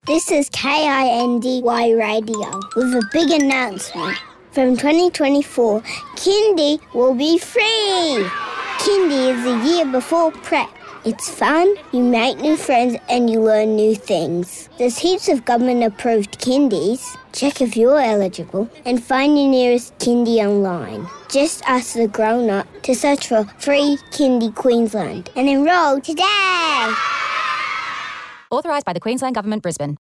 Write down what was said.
This is KINDY Radio with a big announcement. From 2024, Kindy will be free. Kindy is the year before prep. It's fun, you make new friends and you learn new things. There's heaps of government-approved kindies. Check if you're eligible and find your nearest kindy online. Just ask the grown-up to search for Free Kindy Queensland and enrol today. Authorised by the Queensland Government, Brisbane.